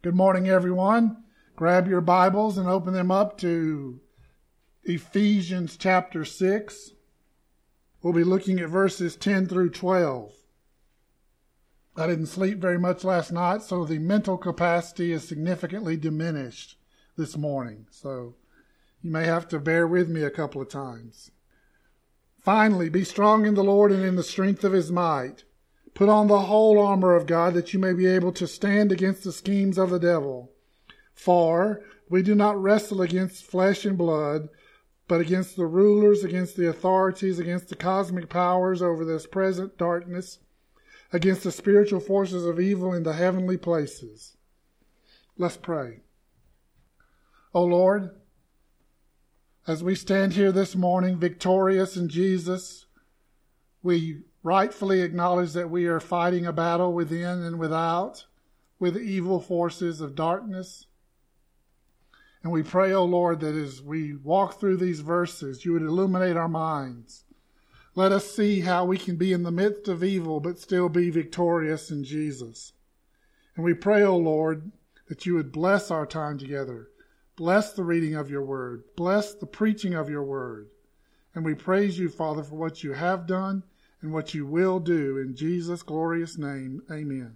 Good morning, everyone. Grab your Bibles and open them up to Ephesians chapter 6. We'll be looking at verses 10 through 12. I didn't sleep very much last night, so the mental capacity is significantly diminished this morning. So you may have to bear with me a couple of times. Finally, be strong in the Lord and in the strength of his might. Put on the whole armor of God, that you may be able to stand against the schemes of the devil. For we do not wrestle against flesh and blood, but against the rulers, against the authorities, against the cosmic powers over this present darkness, against the spiritual forces of evil in the heavenly places. Let's pray. O Lord, as we stand here this morning victorious in Jesus, we rightfully acknowledge that we are fighting a battle within and without with evil forces of darkness. And we pray, O Lord, that as we walk through these verses, you would illuminate our minds. Let us see how we can be in the midst of evil but still be victorious in Jesus. And we pray, O Lord, that you would bless our time together. Bless the reading of your word. Bless the preaching of your word. And we praise you, Father, for what you have done and what you will do. In Jesus' glorious name, amen.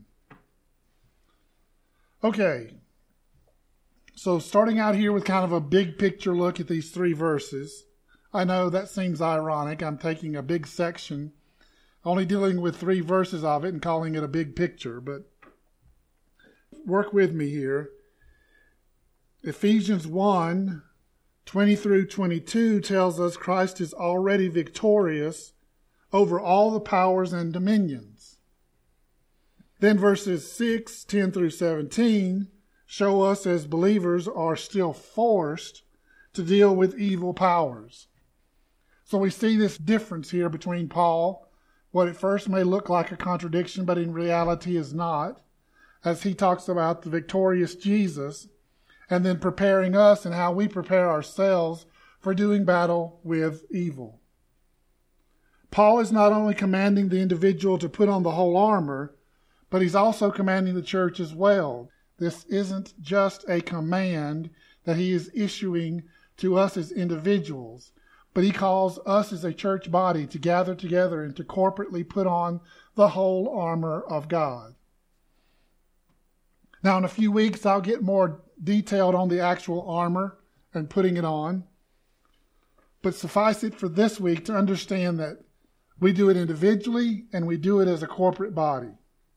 Okay, so starting out here with kind of a big picture look at these three verses. I know that seems ironic. I'm taking a big section, only dealing with 3 verses of it and calling it a big picture, but work with me here. Ephesians 1, 20 through 22 tells us Christ is already victorious over all the powers and dominions. Then verses 6, 10 through 17 show us as believers are still forced to deal with evil powers. So we see this difference here between Paul, what at first may look like a contradiction, but in reality is not, as he talks about the victorious Jesus, and then preparing us and how we prepare ourselves for doing battle with evil. Paul is not only commanding the individual to put on the whole armor, but he's also commanding the church as well. This isn't just a command that he is issuing to us as individuals, but he calls us as a church body to gather together and to corporately put on the whole armor of God. Now, in a few weeks, I'll get more detailed on the actual armor and putting it on. But suffice it for this week to understand that we do it individually and we do it as a corporate body.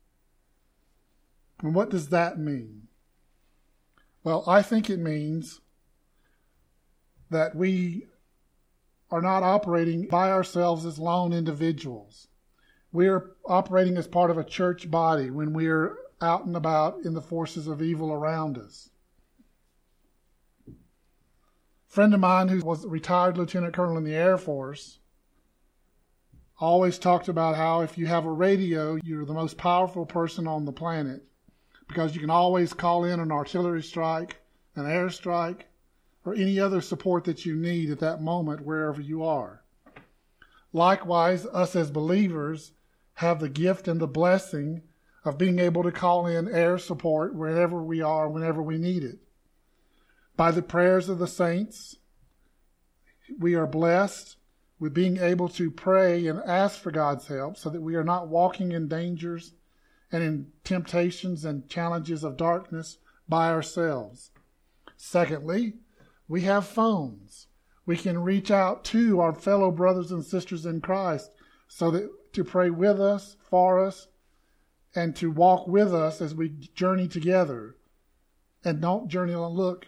And what does that mean? Well, I think it means that we are not operating by ourselves as lone individuals. We are operating as part of a church body when we are out and about in the forces of evil around us. A friend of mine who was a retired lieutenant colonel in the Air Force always talked about how if you have a radio, you're the most powerful person on the planet because you can always call in an artillery strike, an air strike, or any other support that you need at that moment wherever you are. Likewise, us as believers have the gift and the blessing of being able to call in air support wherever we are, whenever we need it. By the prayers of the saints, we are blessed with being able to pray and ask for God's help so that we are not walking in dangers and in temptations and challenges of darkness by ourselves. Secondly, we have phones. We can reach out to our fellow brothers and sisters in Christ so that to pray with us, for us, and to walk with us as we journey together. And don't journey alone. Look,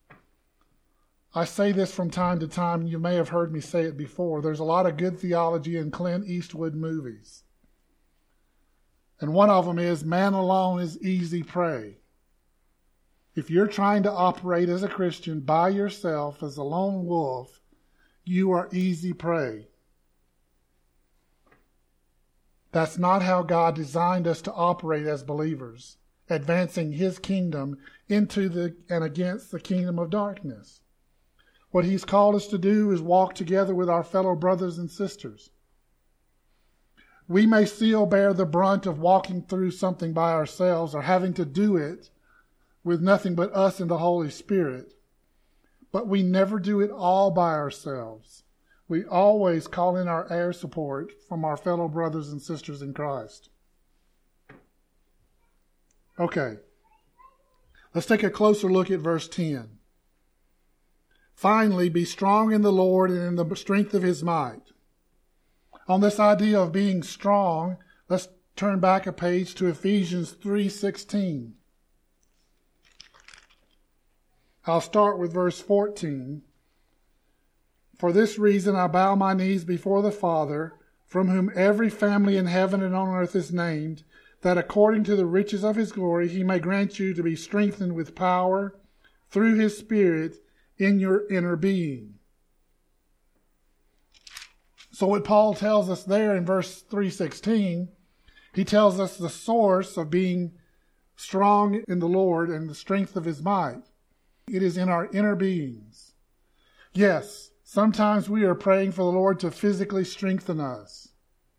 I say this from time to time. You may have heard me say it before. There's a lot of good theology in Clint Eastwood movies. And one of them is, man alone is easy prey. If you're trying to operate as a Christian by yourself as a lone wolf, you are easy prey. That's not how God designed us to operate as believers, advancing his kingdom into and against the kingdom of darkness. What he's called us to do is walk together with our fellow brothers and sisters. We may still bear the brunt of walking through something by ourselves or having to do it with nothing but us and the Holy Spirit. But we never do it all by ourselves. We always call in our air support from our fellow brothers and sisters in Christ. Okay, let's take a closer look at verse 10. Finally, be strong in the Lord and in the strength of his might. On this idea of being strong, let's turn back a page to Ephesians 3:16. I'll start with verse 14. For this reason I bow my knees before the Father, from whom every family in heaven and on earth is named, that according to the riches of his glory he may grant you to be strengthened with power through his Spirit in your inner being. So what Paul tells us there in verse 3:16, he tells us the source of being strong in the Lord and the strength of his might. It is in our inner beings. Yes, sometimes we are praying for the Lord to physically strengthen us.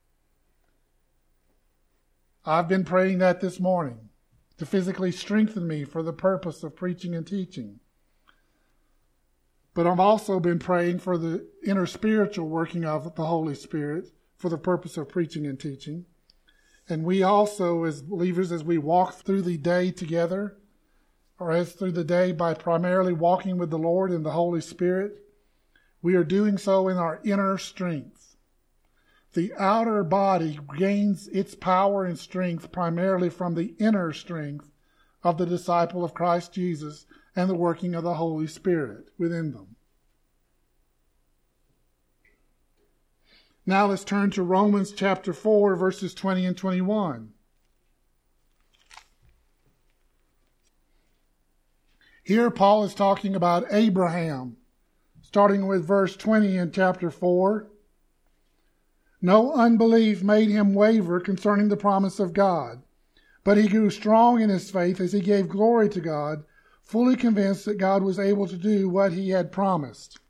I've been praying that this morning, to physically strengthen me for the purpose of preaching and teaching. But I've also been praying for the inner spiritual working of the Holy Spirit for the purpose of preaching and teaching. And we also, as believers, as we walk through the day together, or as through the day by primarily walking with the Lord and the Holy Spirit, we are doing so in our inner strength. The outer body gains its power and strength primarily from the inner strength of the disciple of Christ Jesus and the working of the Holy Spirit within them. Now let's turn to Romans chapter 4, verses 20 and 21. Here Paul is talking about Abraham, starting with verse 20 in chapter 4. No unbelief made him waver concerning the promise of God, but he grew strong in his faith as he gave glory to God, fully convinced that God was able to do what he had promised.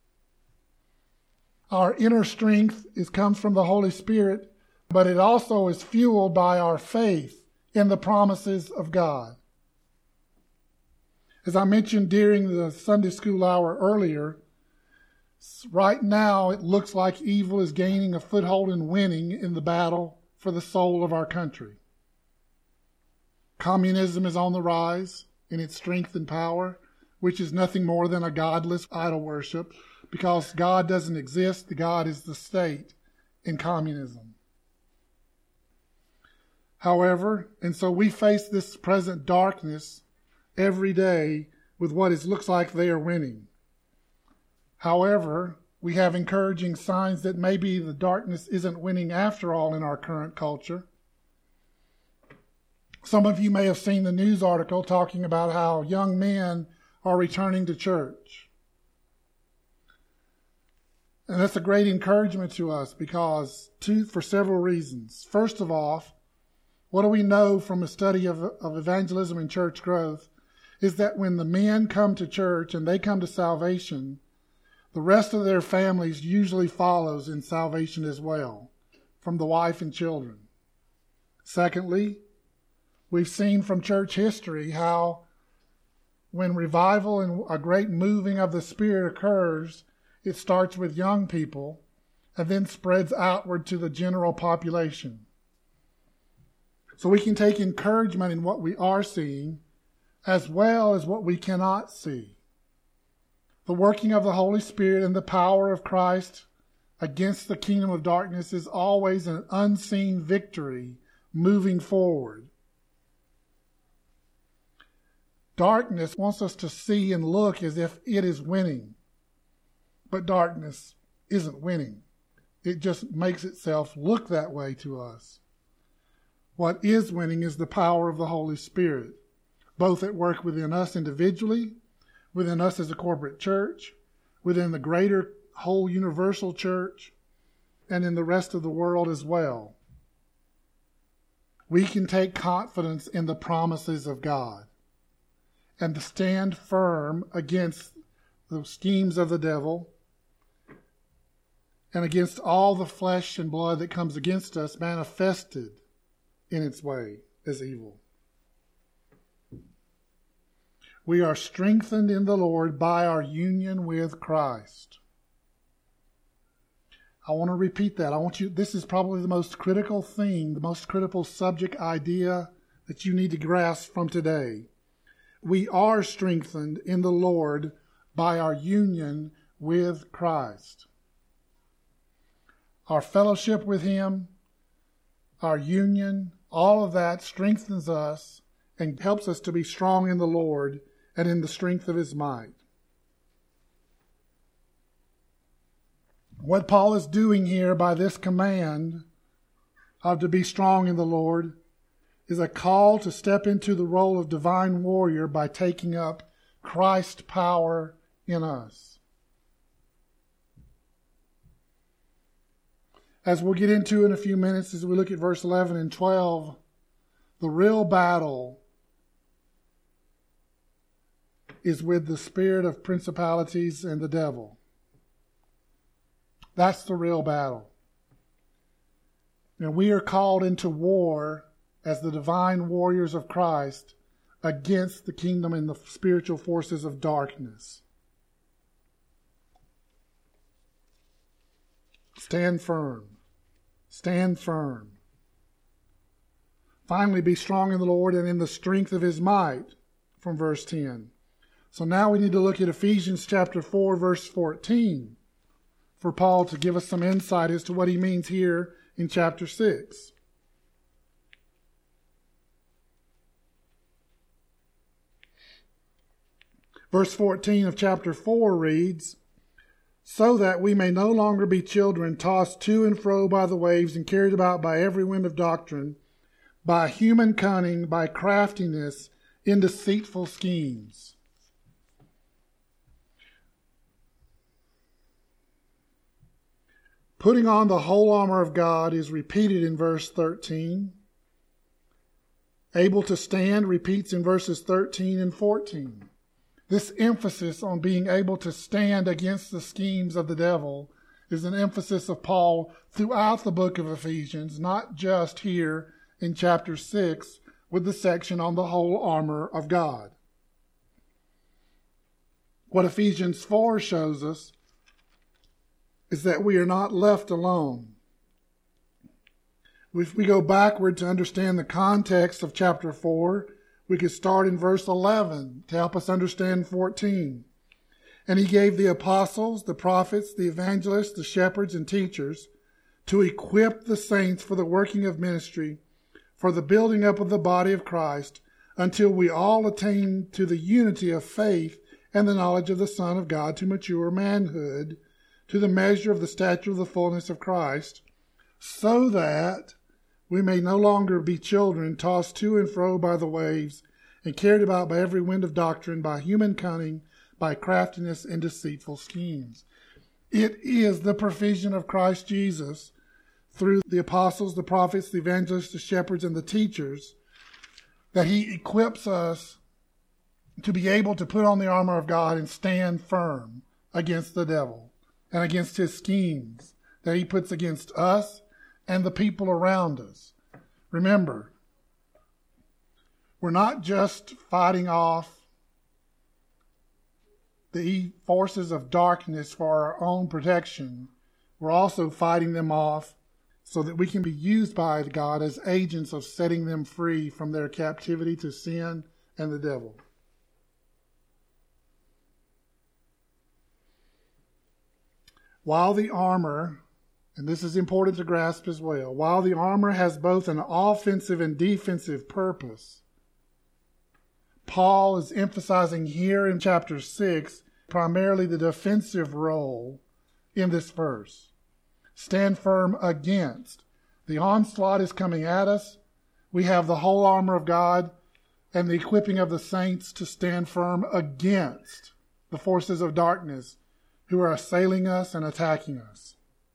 Our inner strength comes from the Holy Spirit, but it also is fueled by our faith in the promises of God. As I mentioned during the Sunday school hour earlier, right now it looks like evil is gaining a foothold and winning in the battle for the soul of our country. Communism is on the rise in its strength and power, which is nothing more than a godless idol worship, because God doesn't exist. The God is the state in communism. However, and so we face this present darkness every day with what it looks like they are winning. However, we have encouraging signs that maybe the darkness isn't winning after all in our current culture. Some of you may have seen the news article talking about how young men are returning to church. And that's a great encouragement to us for several reasons. First of all, what do we know from a study of evangelism and church growth is that when the men come to church and they come to salvation, the rest of their families usually follows in salvation as well, from the wife and children. Secondly, we've seen from church history how when revival and a great moving of the Spirit occurs, it starts with young people and then spreads outward to the general population. So we can take encouragement in what we are seeing as well as what we cannot see. The working of the Holy Spirit and the power of Christ against the kingdom of darkness is always an unseen victory moving forward. Darkness wants us to see and look as if it is winning. But darkness isn't winning. It just makes itself look that way to us. What is winning is the power of the Holy Spirit, both at work within us individually, within us as a corporate church, within the greater whole universal church, and in the rest of the world as well. We can take confidence in the promises of God and to stand firm against the schemes of the devil and against all the flesh and blood that comes against us manifested in its way as evil. We are strengthened in the Lord by our union with Christ. I want to repeat that. This is probably the most critical thing, the most critical subject idea that you need to grasp from today. We are strengthened in the Lord by our union with Christ. Our fellowship with Him, our union, all of that strengthens us and helps us to be strong in the Lord and in the strength of His might. What Paul is doing here by this command of to be strong in the Lord is a call to step into the role of divine warrior by taking up Christ's power in us. As we'll get into in a few minutes as we look at verse 11 and 12, the real battle is with the spirit of principalities and the devil. That's the real battle. And we are called into war as the divine warriors of Christ against the kingdom and the spiritual forces of darkness. Stand firm. Stand firm. Finally, be strong in the Lord and in the strength of His might, from verse 10. So now we need to look at Ephesians chapter 4, verse 14, for Paul to give us some insight as to what he means here in chapter 6. Verse 14 of chapter 4 reads, "So that we may no longer be children tossed to and fro by the waves and carried about by every wind of doctrine, by human cunning, by craftiness in deceitful schemes." Putting on the whole armor of God is repeated in verse 13. Able to stand repeats in verses 13 and 14. This emphasis on being able to stand against the schemes of the devil is an emphasis of Paul throughout the book of Ephesians, not just here in chapter 6 with the section on the whole armor of God. What Ephesians 4 shows us is that we are not left alone. If we go backward to understand the context of chapter 4, we could start in verse 11 to help us understand 14. "And He gave the apostles, the prophets, the evangelists, the shepherds, and teachers to equip the saints for the working of ministry, for the building up of the body of Christ, until we all attain to the unity of faith and the knowledge of the Son of God, to mature manhood, to the measure of the stature of the fullness of Christ, so that we may no longer be children tossed to and fro by the waves and carried about by every wind of doctrine, by human cunning, by craftiness and deceitful schemes." It is the provision of Christ Jesus through the apostles, the prophets, the evangelists, the shepherds, and the teachers that He equips us to be able to put on the armor of God and stand firm against the devil and against his schemes that he puts against us and the people around us. Remember, we're not just fighting off the forces of darkness for our own protection. We're also fighting them off so that we can be used by God as agents of setting them free from their captivity to sin and the devil. While the armor, and this is important to grasp as well, while the armor has both an offensive and defensive purpose, Paul is emphasizing here in chapter 6 primarily the defensive role in this verse. Stand firm against. The onslaught is coming at us. We have the whole armor of God and the equipping of the saints to stand firm against the forces of darkness who are assailing us and attacking us.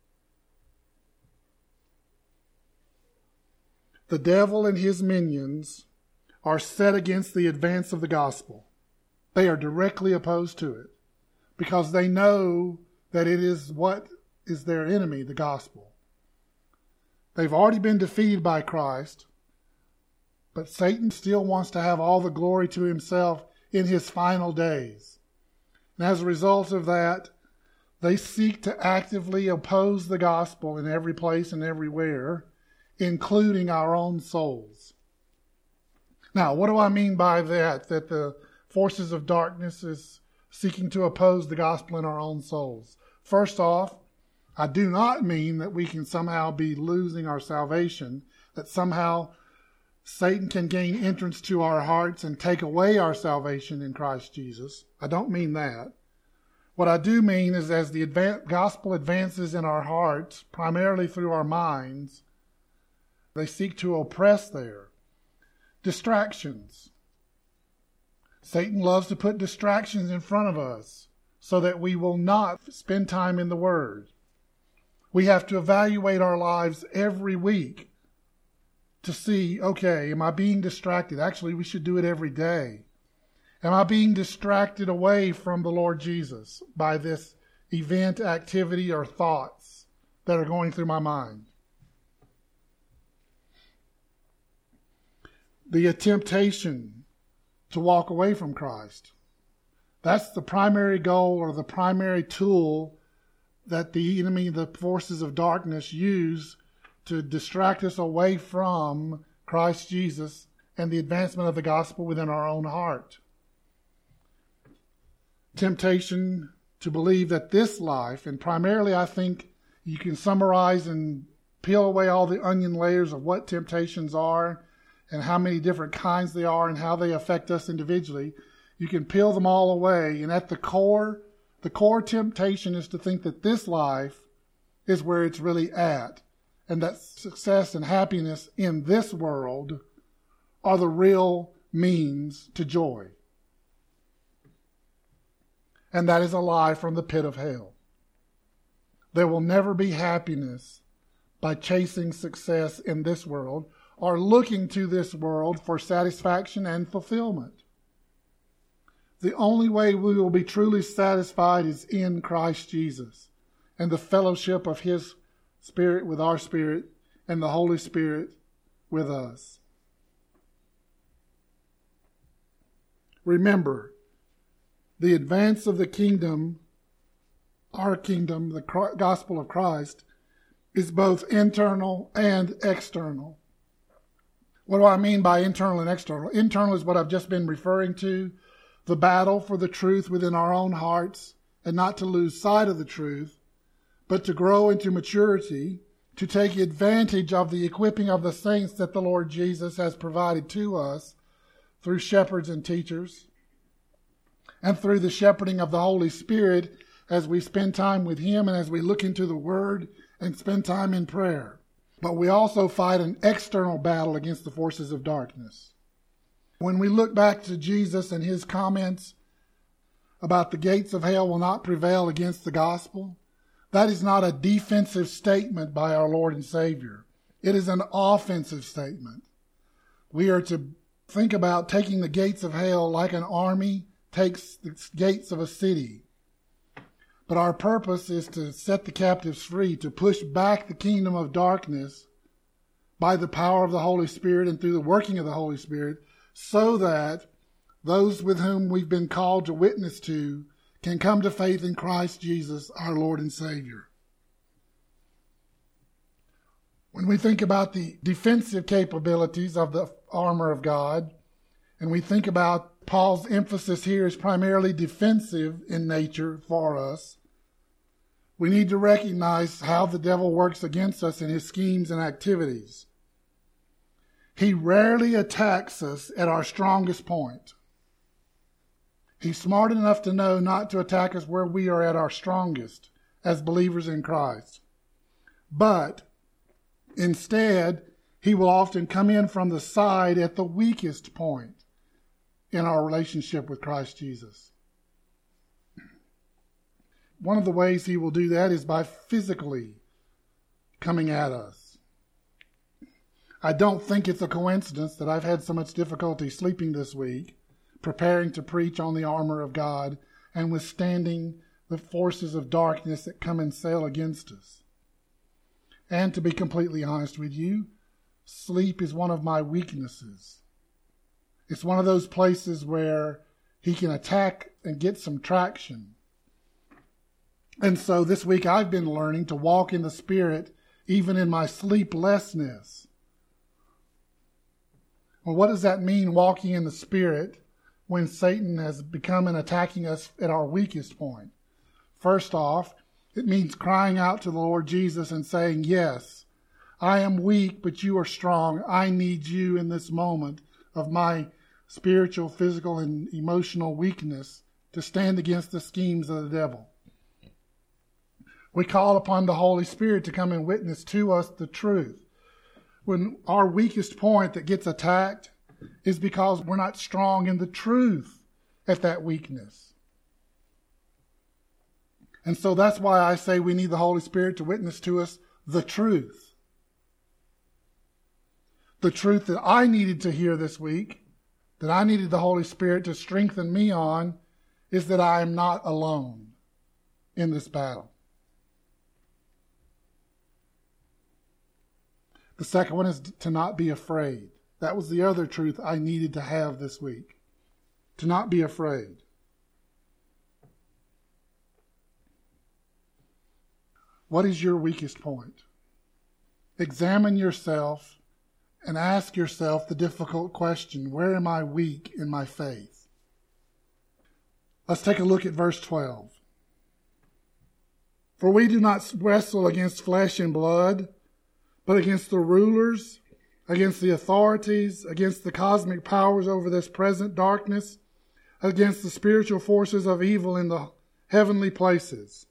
The devil and his minions are set against the advance of the gospel. They are directly opposed to it because they know that it is what is their enemy, the gospel. They've already been defeated by Christ, but Satan still wants to have all the glory to himself in his final days. And as a result of that, they seek to actively oppose the gospel in every place and everywhere, including our own souls. Now, what do I mean by that the forces of darkness is seeking to oppose the gospel in our own souls? First off, I do not mean that we can somehow be losing our salvation, that somehow Satan can gain entrance to our hearts and take away our salvation in Christ Jesus. I don't mean that. What I do mean is as the gospel advances in our hearts, primarily through our minds, they seek to oppress there. Distractions. Satan loves to put distractions in front of us so that we will not spend time in the Word. We have to evaluate our lives every week to see, okay, am I being distracted? Actually, we should do it every day. Am I being distracted away from the Lord Jesus by this event, activity, or thoughts that are going through my mind? The temptation to walk away from Christ. That's the primary goal or the primary tool that the enemy, the forces of darkness, use to distract us away from Christ Jesus and the advancement of the gospel within our own heart. Temptation to believe that this life, and primarily I think you can summarize and peel away all the onion layers of what temptations are and how many different kinds they are and how they affect us individually. You can peel them all away, and at the core temptation is to think that this life is where it's really at, and that success and happiness in this world are the real means to joy. And that is a lie from the pit of hell. There will never be happiness by chasing success in this world or looking to this world for satisfaction and fulfillment. The only way we will be truly satisfied is in Christ Jesus and the fellowship of His Spirit with our spirit and the Holy Spirit with us. Remember, the advance of the kingdom, our kingdom, the gospel of Christ, is both internal and external. What do I mean by internal and external? Internal is what I've just been referring to, the battle for the truth within our own hearts, and not to lose sight of the truth, but to grow into maturity, to take advantage of the equipping of the saints that the Lord Jesus has provided to us through shepherds and teachers, and through the shepherding of the Holy Spirit as we spend time with Him and as we look into the Word and spend time in prayer. But we also fight an external battle against the forces of darkness. When we look back to Jesus and His comments about the gates of hell will not prevail against the gospel, that is not a defensive statement by our Lord and Savior. It is an offensive statement. We are to think about taking the gates of hell like an army takes the gates of a city. But our purpose is to set the captives free, to push back the kingdom of darkness by the power of the Holy Spirit and through the working of the Holy Spirit, so that those with whom we've been called to witness to can come to faith in Christ Jesus, our Lord and Savior. When we think about the defensive capabilities of the armor of God, and we think about Paul's emphasis here is primarily defensive in nature for us, we need to recognize how the devil works against us in his schemes and activities. He rarely attacks us at our strongest point. He's smart enough to know not to attack us where we are at our strongest as believers in Christ. But instead, he will often come in from the side at the weakest point in our relationship with Christ Jesus. One of the ways he will do that is by physically coming at us. I don't think it's a coincidence that I've had so much difficulty sleeping this week, preparing to preach on the armor of God and withstanding the forces of darkness that come and sail against us. And to be completely honest with you, sleep is one of my weaknesses. It's one of those places where he can attack and get some traction. And so this week I've been learning to walk in the Spirit even in my sleeplessness. Well, what does that mean, walking in the Spirit, when Satan has become and attacking us at our weakest point? First off, it means crying out to the Lord Jesus and saying, yes, I am weak, but you are strong. I need you in this moment of my spiritual, physical, and emotional weakness to stand against the schemes of the devil. We call upon the Holy Spirit to come and witness to us the truth. When our weakest point that gets attacked is because we're not strong in the truth at that weakness. And so that's why I say we need the Holy Spirit to witness to us the truth. The truth that I needed to hear this week, that I needed the Holy Spirit to strengthen me on, is that I am not alone in this battle. The second one is to not be afraid. That was the other truth I needed to have this week. To not be afraid. What is your weakest point? Examine yourself and ask yourself the difficult question, where am I weak in my faith? Let's take a look at verse 12. For we do not wrestle against flesh and blood, but against the rulers, against the authorities, against the cosmic powers over this present darkness, against the spiritual forces of evil in the heavenly places.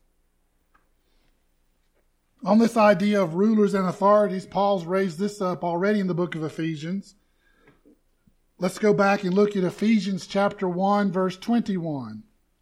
On this idea of rulers and authorities, Paul's raised this up already in the book of Ephesians. Let's go back and look at Ephesians chapter 1, verse 21.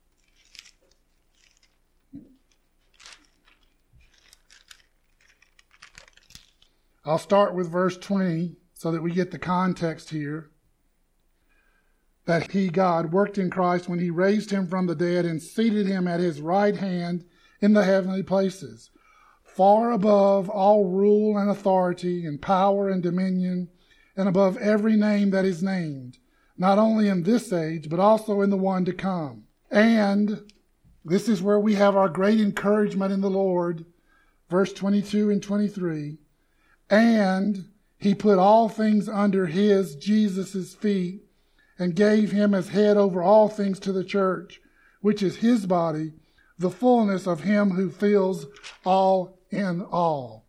I'll start with verse 20 so that we get the context here. That he, God, worked in Christ when he raised him from the dead and seated him at his right hand in the heavenly places, far above all rule and authority and power and dominion, and above every name that is named, not only in this age, but also in the one to come. And this is where we have our great encouragement in the Lord, verse 22 and 23. And he put all things under his, Jesus' feet, and gave him as head over all things to the church, which is his body, the fullness of him who fills all in all.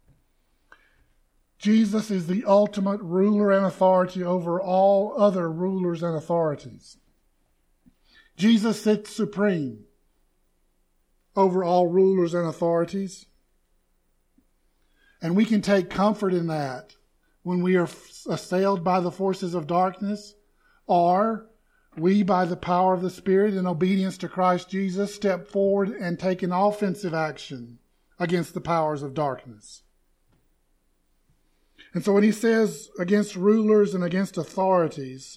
Jesus is the ultimate ruler and authority over all other rulers and authorities. Jesus sits supreme over all rulers and authorities. And we can take comfort in that when we are assailed by the forces of darkness, or we, by the power of the Spirit in obedience to Christ Jesus, step forward and take an offensive action against the powers of darkness. And so when he says against rulers and against authorities,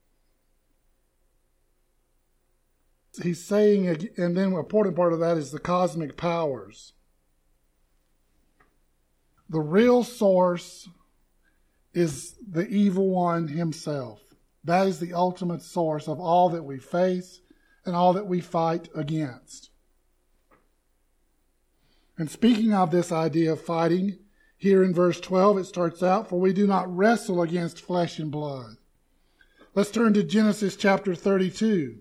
he's saying, and then an important part of that is the cosmic powers. The real source is the evil one himself. That is the ultimate source of all that we face and all that we fight against. And speaking of this idea of fighting, here in verse 12 it starts out, for we do not wrestle against flesh and blood. Let's turn to Genesis chapter 32.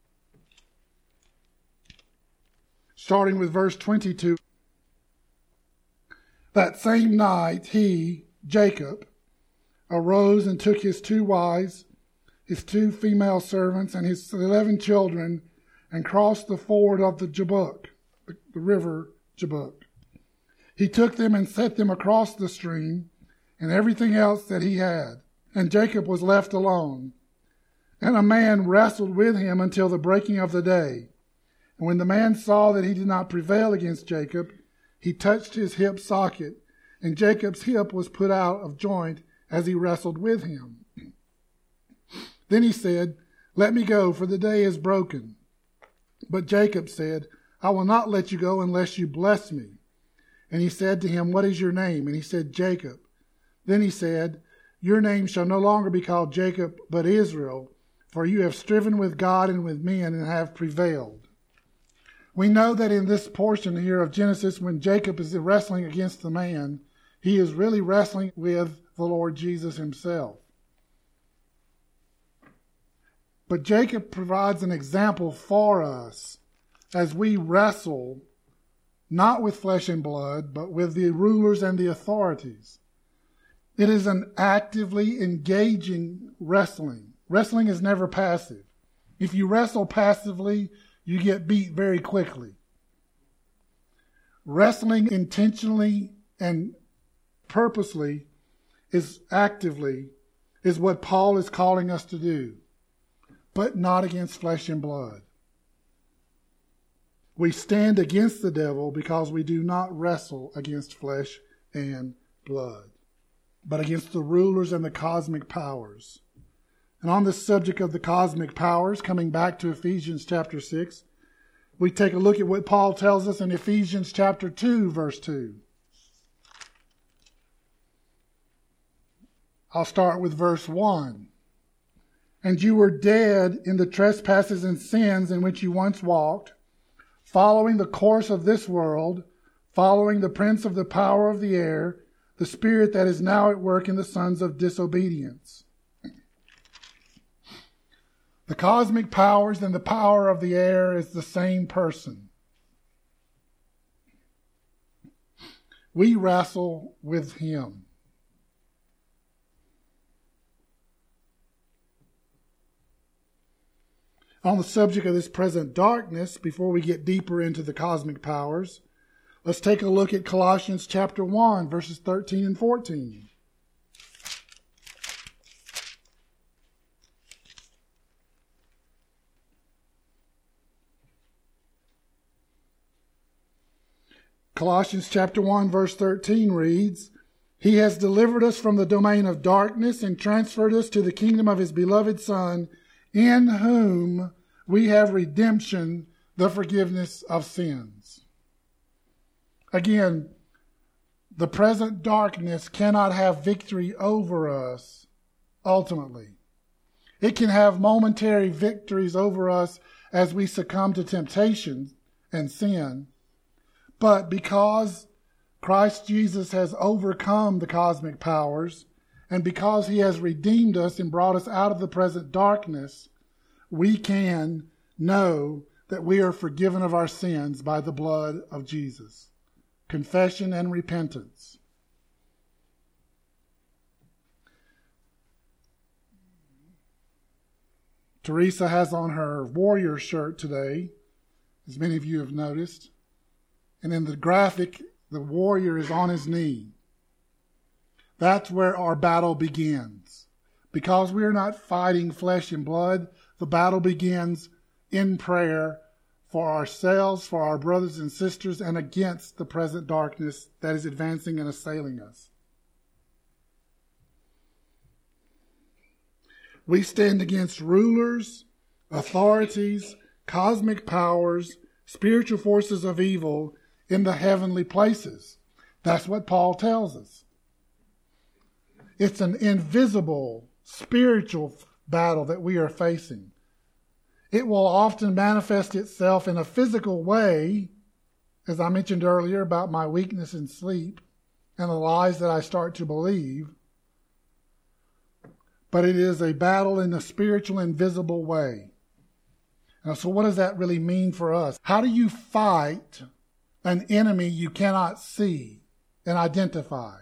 Starting with verse 22. That same night he, Jacob, arose and took his 2 wives, his 2 female servants, and his 11 children, and crossed the ford of the Jabbok, the river Jabbok. He took them and set them across the stream, and everything else that he had. And Jacob was left alone. And a man wrestled with him until the breaking of the day. And when the man saw that he did not prevail against Jacob, he touched his hip socket, and Jacob's hip was put out of joint as he wrestled with him. Then he said, let me go, for the day is broken. But Jacob said, I will not let you go unless you bless me. And he said to him, what is your name? And he said, Jacob. Then he said, your name shall no longer be called Jacob, but Israel, For you have striven with God and with men and have prevailed. We know that in this portion here of Genesis, when Jacob is wrestling against the man, he is really wrestling with the Lord Jesus himself. But Jacob provides an example for us as we wrestle not with flesh and blood, but with the rulers and the authorities. It is an actively engaging wrestling. Wrestling is never passive. If you wrestle passively, you get beat very quickly. Wrestling intentionally and purposely is what Paul is calling us to do, but not against flesh and blood. We stand against the devil because we do not wrestle against flesh and blood, but against the rulers and the cosmic powers. And on this subject of the cosmic powers, coming back to Ephesians chapter 6, we take a look at what Paul tells us in Ephesians chapter 2, verse 2. I'll start with verse 1. And you were dead in the trespasses and sins in which you once walked, following the course of this world, following the prince of the power of the air, the spirit that is now at work in the sons of disobedience. The cosmic powers and the power of the air is the same person. We wrestle with him. On the subject of this present darkness, before we get deeper into the cosmic powers, let's take a look at Colossians chapter 1, verses 13 and 14. Colossians chapter 1, verse 13 reads, He has delivered us from the domain of darkness and transferred us to the kingdom of his beloved Son, in whom we have redemption, the forgiveness of sins. Again, the present darkness cannot have victory over us ultimately. It can have momentary victories over us as we succumb to temptation and sin. But because Christ Jesus has overcome the cosmic powers, and because he has redeemed us and brought us out of the present darkness, we can know that we are forgiven of our sins by the blood of Jesus. Confession and repentance. Teresa has on her warrior shirt today, as many of you have noticed. And in the graphic, the warrior is on his knee. That's where our battle begins. Because we are not fighting flesh and blood, the battle begins in prayer for ourselves, for our brothers and sisters, and against the present darkness that is advancing and assailing us. We stand against rulers, authorities, cosmic powers, spiritual forces of evil in the heavenly places. That's what Paul tells us. It's an invisible spiritual battle that we are facing. It will often manifest itself in a physical way, as I mentioned earlier about my weakness in sleep and the lies that I start to believe. But it is a battle in a spiritual, invisible way. Now, so what does that really mean for us? How do you fight an enemy you cannot see and identify?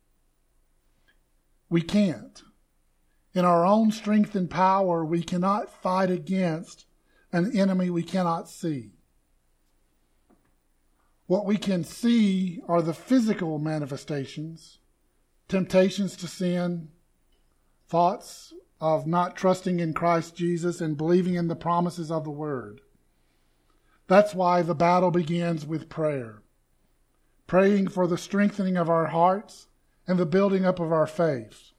We can't. In our own strength and power, we cannot fight against an enemy we cannot see. What we can see are the physical manifestations, temptations to sin, thoughts of not trusting in Christ Jesus and believing in the promises of the Word. That's why the battle begins with prayer. Praying for the strengthening of our hearts and the building up of our faith.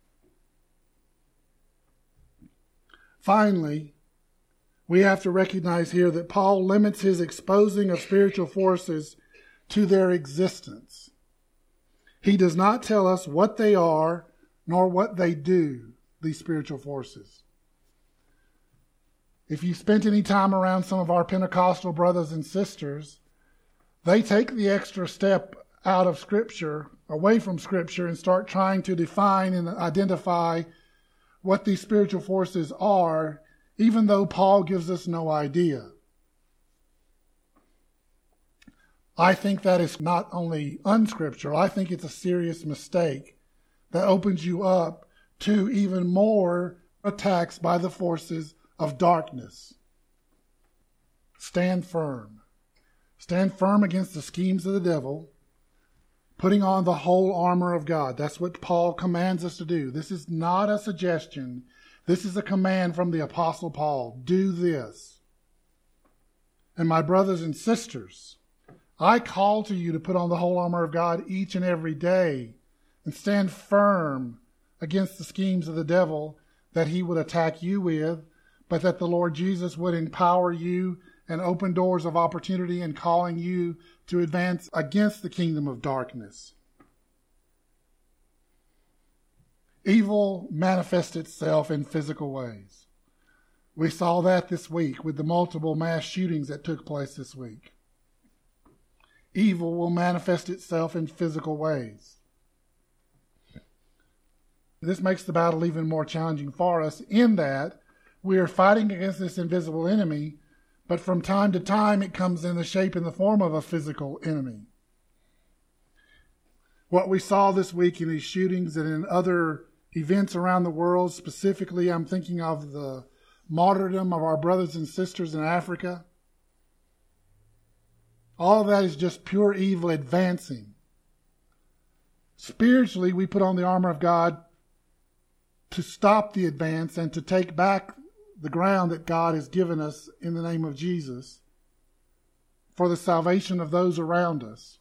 Finally, we have to recognize here that Paul limits his exposing of spiritual forces to their existence. He does not tell us what they are nor what they do, these spiritual forces. If you spent any time around some of our Pentecostal brothers and sisters, they take the extra step out of Scripture, away from Scripture, and start trying to define and identify what these spiritual forces are, even though Paul gives us no idea. I think that is not only unscriptural, I think it's a serious mistake that opens you up to even more attacks by the forces of darkness. Stand firm. Stand firm against the schemes of the devil, putting on the whole armor of God. That's what Paul commands us to do. This is not a suggestion. This is a command from the Apostle Paul. Do this. And my brothers and sisters, I call to you to put on the whole armor of God each and every day and stand firm against the schemes of the devil that he would attack you with, but that the Lord Jesus would empower you and open doors of opportunity and calling you to advance against the kingdom of darkness. Evil manifests itself in physical ways. We saw that this week with the multiple mass shootings that took place this week. Evil will manifest itself in physical ways. This makes the battle even more challenging for us in that we are fighting against this invisible enemy, but from time to time it comes in the shape and the form of a physical enemy. What we saw this week in these shootings and in other events around the world, specifically I'm thinking of the martyrdom of our brothers and sisters in Africa. All of that is just pure evil advancing. Spiritually, we put on the armor of God to stop the advance and to take back the ground that God has given us in the name of Jesus for the salvation of those around us.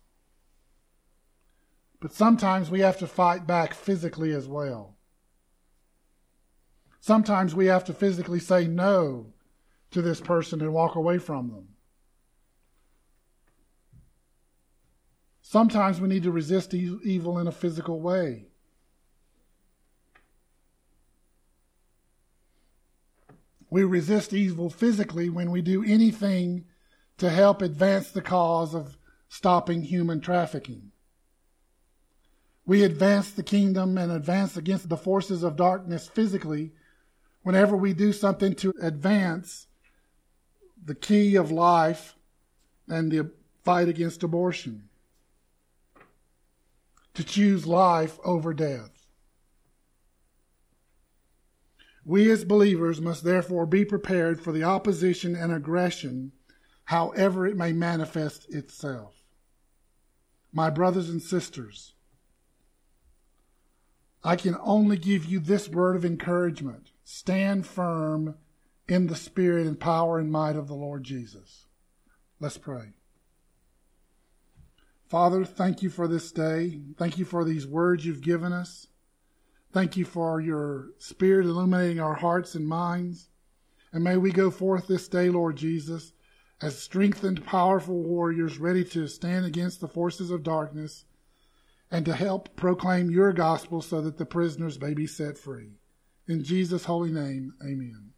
But sometimes we have to fight back physically as well. Sometimes we have to physically say no to this person and walk away from them. Sometimes we need to resist evil in a physical way. We resist evil physically when we do anything to help advance the cause of stopping human trafficking. We advance the kingdom and advance against the forces of darkness physically whenever we do something to advance the key of life and the fight against abortion. To choose life over death. We as believers must therefore be prepared for the opposition and aggression, however it may manifest itself. My brothers and sisters, I can only give you this word of encouragement. Stand firm in the spirit and power and might of the Lord Jesus. Let's pray. Father, thank you for this day. Thank you for these words you've given us. Thank you for your Spirit illuminating our hearts and minds. And may we go forth this day, Lord Jesus, as strengthened, powerful warriors ready to stand against the forces of darkness and to help proclaim your gospel so that the prisoners may be set free. In Jesus' holy name, amen.